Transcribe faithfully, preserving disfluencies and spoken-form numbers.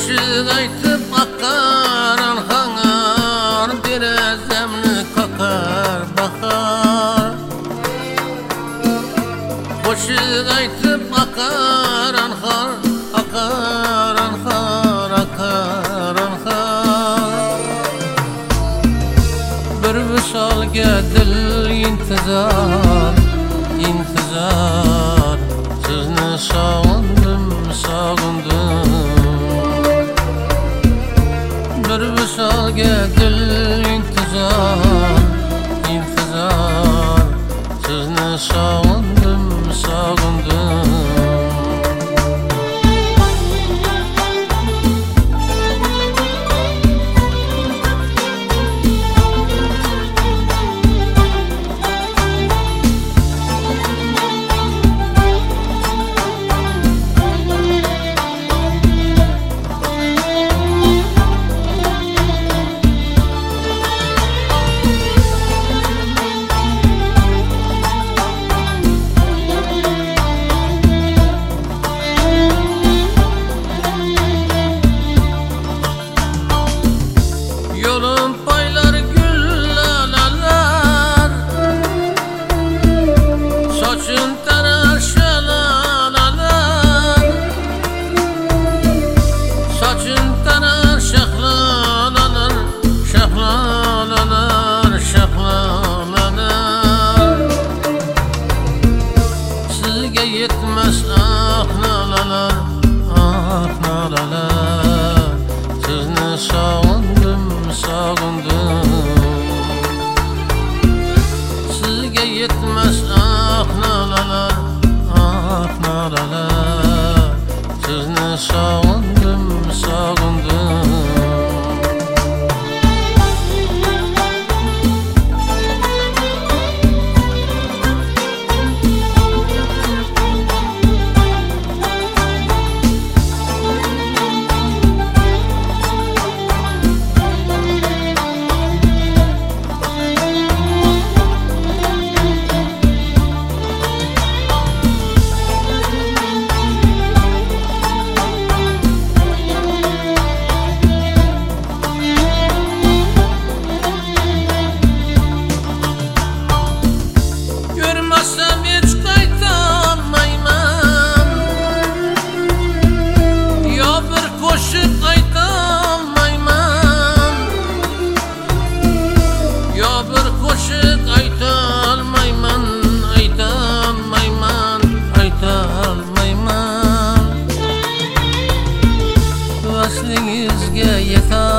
Qo'shiq aytib oqqan anhor, derazamni qoqar bahor. Qo'shiq aytib oqqan anhor, oqqan anhor, oqqan anhor. Bir visolga dil intizor, intizor. Sizni sog'indim, sog'indim. Bir visolga dil intizor, intizor. Sizni sog'indim, sog'indim. Yolum paylar güllalalar, sochun tarar şalalalar, sochun tarar şahlalalar, şahlalalar, şahlalalar. Sizge yetmez ah nalalar, ah nalalar. Sizni sog'indim, sog'indim. Sizga yetmas ah nalalar, ah nalalar. Sizni sog'indim, sog'indim. Görmezsem hiç qaytolmayman, yo bir qo'shiq aytolmayman, yo bir qo'shiq aytolmayman, aytolmayman, aytolmayman. Vaslingizga yetar